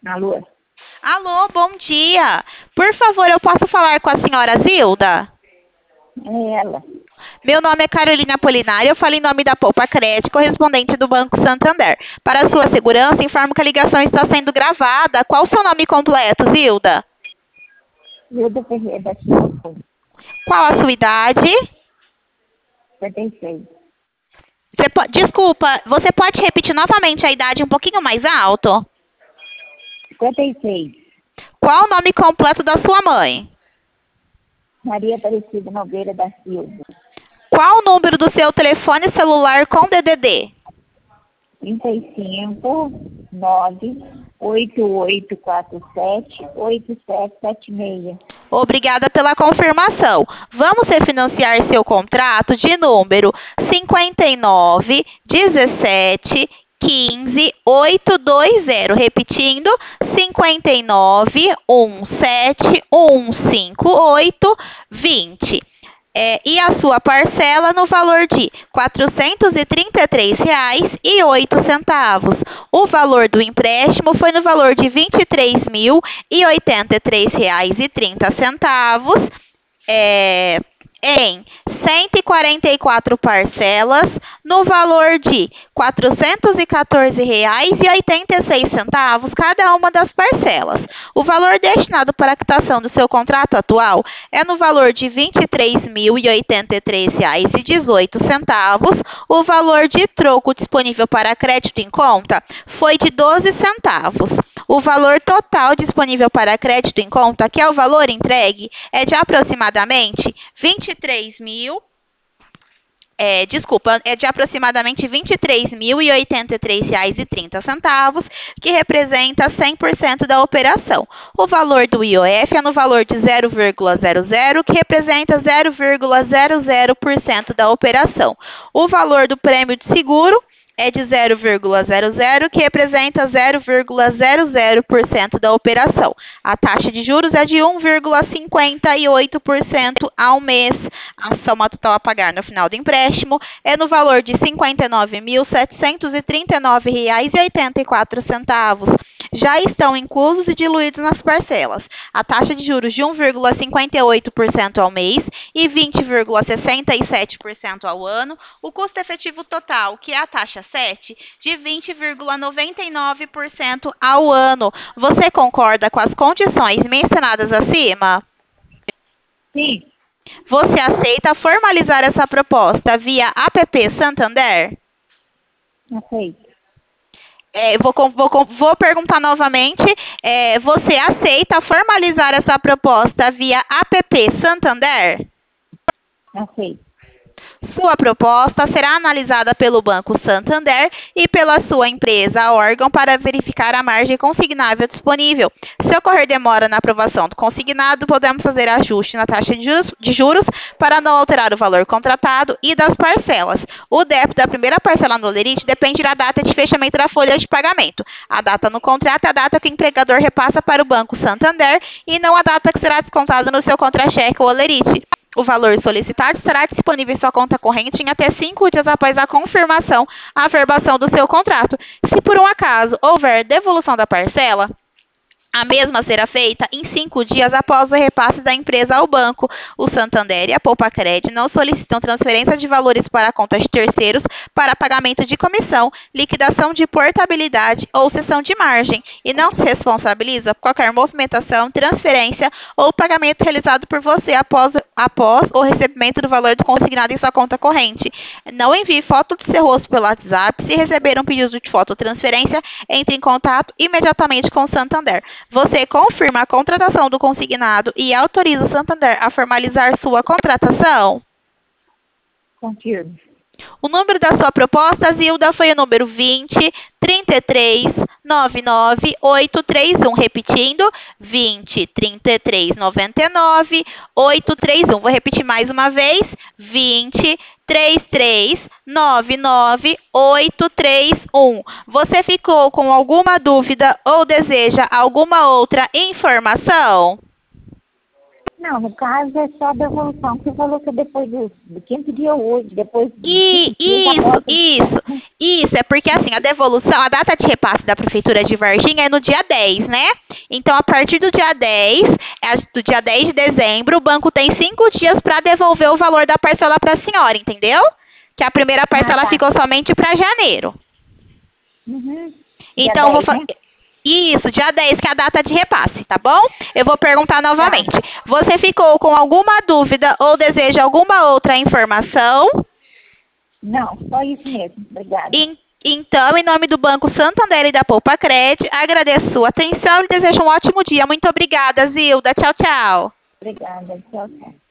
Alô? Alô, bom dia. Por favor, eu posso falar com a senhora Zilda? É ela. Meu nome é Carolina Apolinário, eu falo em nome da Poupa Crédito, correspondente do Banco Santander. Para sua segurança, informo que a ligação está sendo gravada. Qual o seu nome completo, Zilda? Hilda Ferreira Silva, Qual a sua idade? 56. Desculpa, você pode repetir novamente a idade um pouquinho mais alto? 56. Qual o nome completo da sua mãe? Maria Aparecida Nogueira da Silva. Qual o número do seu telefone celular com DDD? 35 98847 8776. Obrigada pela confirmação. Vamos refinanciar seu contrato de número 59 17 15 820. Repetindo, 59 17 158 20. E a sua parcela no valor de R$ 433,08. O valor do empréstimo foi no valor de R$ 23.083,30, em 144 parcelas, no valor de R$ 414,86 cada uma das parcelas. O valor destinado para a quitação do seu contrato atual é no valor de R$ 23.083,18. O valor de troco disponível para crédito em conta foi de 12 centavos. O valor total disponível para crédito em conta, que é o valor entregue, é de aproximadamente 23.000. É de aproximadamente R$ 23.083,30, que representa 100% da operação. O valor do IOF é no valor de 0,00, que representa 0,00% da operação. O valor do prêmio de seguro é de 0,00, que representa 0,00% da operação. A taxa de juros é de 1,58% ao mês. A soma total a pagar no final do empréstimo é no valor de R$ 59.739,84. Já estão inclusos e diluídos nas parcelas a taxa de juros de 1,58% ao mês e 20,67% ao ano, o custo efetivo total, que é a taxa 7, de 20,99% ao ano. Você concorda com as condições mencionadas acima? Sim, Você aceita formalizar essa proposta via app Santander? aceito. Vou perguntar novamente. Você aceita formalizar essa proposta via app Santander? Aceito. Sua proposta será analisada pelo Banco Santander e pela sua empresa órgão para verificar a margem consignável disponível. Se ocorrer demora na aprovação do consignado, podemos fazer ajuste na taxa de juros para não alterar o valor contratado e das parcelas. O débito da primeira parcela no Olerite depende da data de fechamento da folha de pagamento. A data no contrato é a data que o empregador repassa para o Banco Santander e não a data que será descontada no seu contra-cheque ou Olerite. O valor solicitado estará disponível em sua conta corrente em até 5 dias após a confirmação, a averbação do seu contrato. Se por um acaso houver devolução da parcela, a mesma será feita em 5 dias após o repasse da empresa ao banco. O Santander e a Poupa Crédito não solicitam transferência de valores para contas de terceiros para pagamento de comissão, liquidação de portabilidade ou cessão de margem e não se responsabiliza por qualquer movimentação, transferência ou pagamento realizado por você após o recebimento do valor consignado em sua conta corrente. Não envie foto do seu rosto pelo WhatsApp. Se receber um pedido de foto ou transferência, entre em contato imediatamente com o Santander. Você confirma a contratação do consignado e autoriza o Santander a formalizar sua contratação? Confirmo. O número da sua proposta, Zilda, foi o número 20 33 99 831. Repetindo, 20 33 99 831. Vou repetir mais uma vez, 20 33 99 831. Você ficou com alguma dúvida ou deseja alguma outra informação? Não, no caso é só a devolução. Você falou que depois do quinto dia hoje, depois de 5 dias após... Isso, é porque assim, a devolução, a data de repasse da Prefeitura de Varginha é no dia 10, né? Então, a partir do dia 10, do dia 10 de dezembro, o banco tem 5 dias para devolver o valor da parcela para a senhora, entendeu? Que a primeira parcela tá. ficou somente para janeiro. Uhum. Então, Dia 10, né? Isso, dia 10, que é a data de repasse, tá bom? Eu vou perguntar novamente. Tá. Você ficou com alguma dúvida ou deseja alguma outra informação? Não, só isso mesmo. Obrigada. Então, em nome do Banco Santander e da Poupa Cred, agradeço sua atenção e desejo um ótimo dia. Muito obrigada, Zilda. Tchau, tchau. Obrigada. Tchau, tchau.